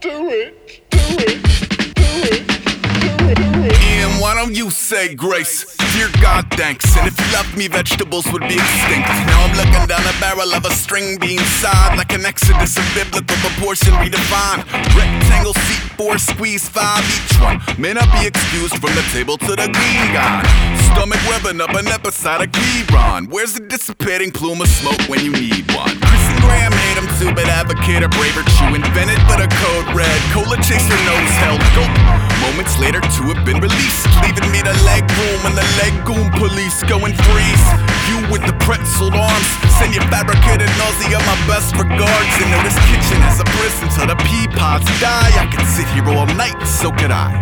Ian, why don't you say grace? Dear God, thanks. And if you loved me, vegetables would be extinct. Now I'm looking down the barrel of a string bean side, like an exodus of biblical proportion redefined. Rectangle seat 4, squeeze 5 each one. May not be excused from the table to the green guy. Stomach rubbing up an episodic rerun. Where's the dissipating plume of smoke when you need one? Chris and Graham hate him too, but advocate a braver chew. Invented but a code red, cola chaser nose held go. Moments later to have been released, leaving me the leg room and the legume police going freeze. You with the pretzeled arms, send your fabricated nausea my best regards. Into this kitchen as a prison till the pea pods die. I could sit here all night, so could I.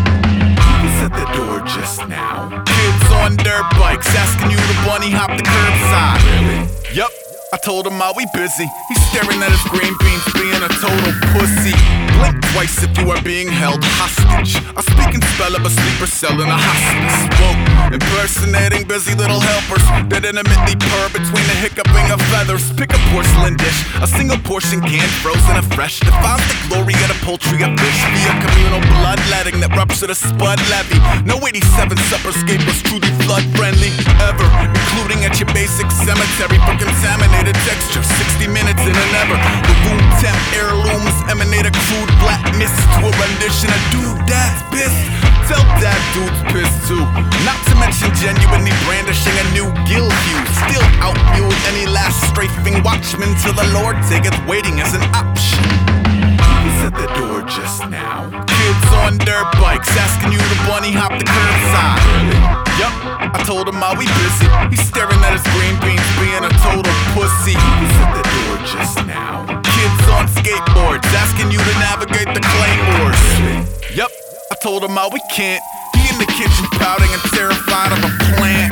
Who was at the door just now? Kids on dirt bikes asking you to bunny hop the curbside. Really? Yup. I told him I'll be busy. He's staring at his green beans, being a total pussy. Blink twice if you are being held hostage. I speak and spell of a sleeper cell in a hospice. Whoa, impersonating busy little helpers that intermittently purr between the hiccuping of feathers. Pick a porcelain dish, a single portion canned, frozen afresh. Defines the glory of the poultry of fish via communal bloodletting that ruptured a spud levee. No 87 supperscape was truly flood friendly ever, including at your basic cemetery for contaminated texture. 60 minutes in an ever. The room temp heirlooms emanate a crude black mist to a rendition of dude dad's piss. Tell that dude's pissed too. Not to mention genuinely brandishing a new gill hue. Still outmewed any last strafing watchman till the Lord taketh waiting as an option. Who was at the door just now? Kids on dirt bikes asking you to bunny hop the curbside. Really? Yup, I told him I'll be busy. He's staring at his green beans, being a total pussy. Who was at the door just now? Kids on skateboards asking you to navigate the claymores. Really? Yup, I told him how we can't. He in the kitchen pouting and terrified of a plant.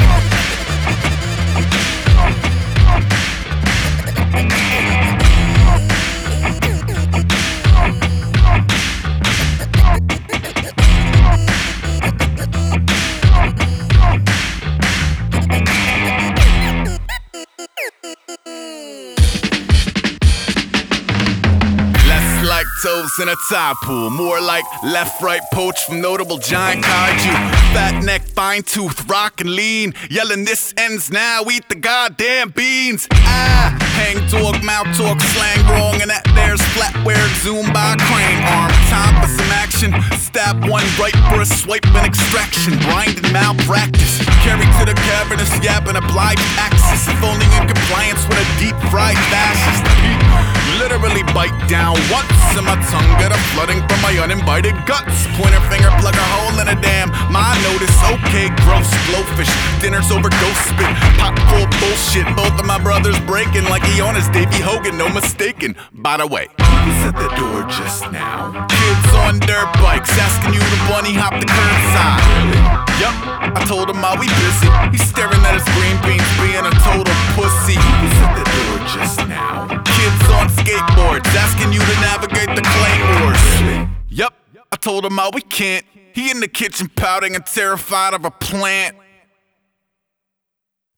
Lactose in a tide pool, more like left-right poach from notable giant kaiju. Fat neck, fine tooth, rock and lean, yelling this ends now, eat the goddamn beans. Hang dog, mouth talk, slang wrong, and that there's flatware zoomed by a crane arm. Time for some action, stab one right for a swipe and extraction. Blind and malpractice, carried to the cavernous yap and obliged axis. If only in compliance with a deep-fried fascist. Literally bite down once and my tongue get a flooding from my uninvited guts. Pointer finger, plug a hole in a dam. My notice, okay, gross, blowfish. Dinner's over, ghost spit, pot full bullshit. Both of my brothers breaking like he on his Davey Hogan, no mistaken. By the way, who was at the door just now? Kids on dirt bikes asking you to bunny hop the curbside. Really? Yup, I told him I'll be busy. He's staring at his green beans, being a total pussy. Who was at the door just now? Kids on skateboards asking you to navigate the claymores. Really? Yup, I told him how we can't. He in the kitchen pouting and terrified of a plant.